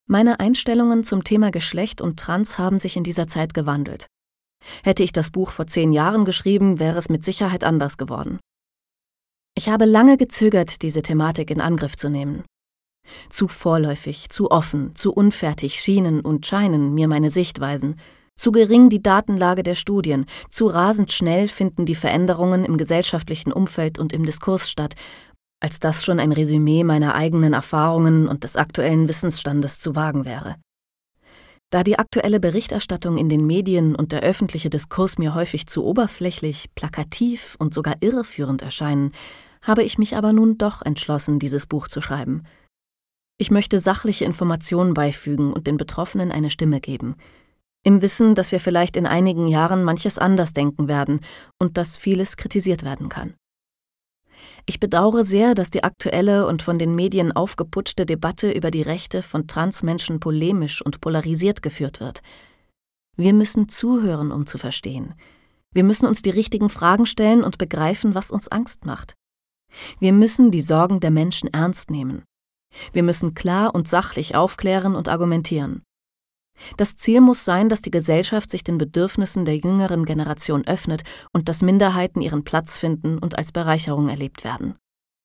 Meine Einstellungen zum Thema Geschlecht und Trans haben sich in dieser Zeit gewandelt. Hätte ich das Buch vor 10 Jahren geschrieben, wäre es mit Sicherheit anders geworden. Ich habe lange gezögert, diese Thematik in Angriff zu nehmen. Zu vorläufig, zu offen, zu unfertig schienen und scheinen mir meine Sichtweisen, zu gering die Datenlage der Studien, zu rasend schnell finden die Veränderungen im gesellschaftlichen Umfeld und im Diskurs statt, als dass schon ein Resümee meiner eigenen Erfahrungen und des aktuellen Wissensstandes zu wagen wäre. Da die aktuelle Berichterstattung in den Medien und der öffentliche Diskurs mir häufig zu oberflächlich, plakativ und sogar irreführend erscheinen, habe ich mich aber nun doch entschlossen, dieses Buch zu schreiben. Ich möchte sachliche Informationen beifügen und den Betroffenen eine Stimme geben, im Wissen, dass wir vielleicht in einigen Jahren manches anders denken werden und dass vieles kritisiert werden kann. Ich bedauere sehr, dass die aktuelle und von den Medien aufgeputschte Debatte über die Rechte von Transmenschen polemisch und polarisiert geführt wird. Wir müssen zuhören, um zu verstehen. Wir müssen uns die richtigen Fragen stellen und begreifen, was uns Angst macht. Wir müssen die Sorgen der Menschen ernst nehmen. Wir müssen klar und sachlich aufklären und argumentieren. Das Ziel muss sein, dass die Gesellschaft sich den Bedürfnissen der jüngeren Generation öffnet und dass Minderheiten ihren Platz finden und als Bereicherung erlebt werden.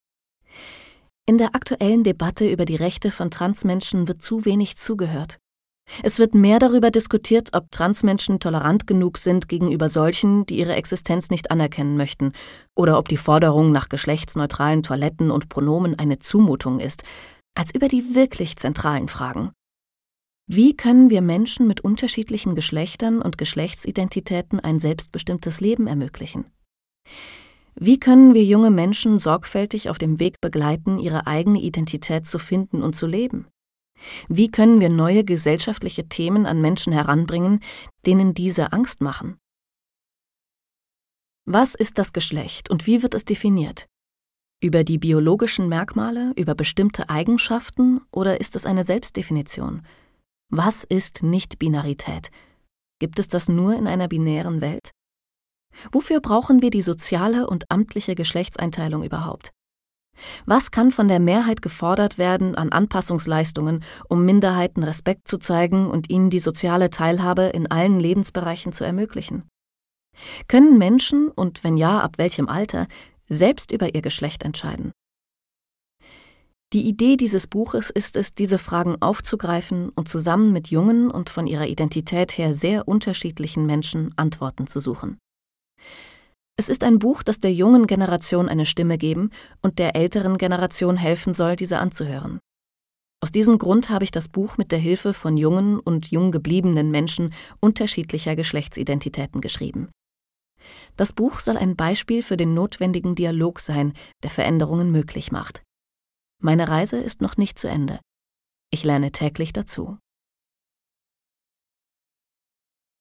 In der aktuellen Debatte über die Rechte von Transmenschen wird zu wenig zugehört. Es wird mehr darüber diskutiert, ob Transmenschen tolerant genug sind gegenüber solchen, die ihre Existenz nicht anerkennen möchten, oder ob die Forderung nach geschlechtsneutralen Toiletten und Pronomen eine Zumutung ist, als über die wirklich zentralen Fragen. Wie können wir Menschen mit unterschiedlichen Geschlechtern und Geschlechtsidentitäten ein selbstbestimmtes Leben ermöglichen? Wie können wir junge Menschen sorgfältig auf dem Weg begleiten, ihre eigene Identität zu finden und zu leben? Wie können wir neue gesellschaftliche Themen an Menschen heranbringen, denen diese Angst machen? Was ist das Geschlecht und wie wird es definiert? Über die biologischen Merkmale, über bestimmte Eigenschaften oder ist es eine Selbstdefinition? Was ist Nicht-Binarität? Gibt es das nur in einer binären Welt? Wofür brauchen wir die soziale und amtliche Geschlechtseinteilung überhaupt? Was kann von der Mehrheit gefordert werden an Anpassungsleistungen, um Minderheiten Respekt zu zeigen und ihnen die soziale Teilhabe in allen Lebensbereichen zu ermöglichen? Können Menschen, und wenn ja, ab welchem Alter, selbst über ihr Geschlecht entscheiden? Die Idee dieses Buches ist es, diese Fragen aufzugreifen und zusammen mit jungen und von ihrer Identität her sehr unterschiedlichen Menschen Antworten zu suchen. Es ist ein Buch, das der jungen Generation eine Stimme geben und der älteren Generation helfen soll, diese anzuhören. Aus diesem Grund habe ich das Buch mit der Hilfe von jungen und jung gebliebenen Menschen unterschiedlicher Geschlechtsidentitäten geschrieben. Das Buch soll ein Beispiel für den notwendigen Dialog sein, der Veränderungen möglich macht. Meine Reise ist noch nicht zu Ende. Ich lerne täglich dazu.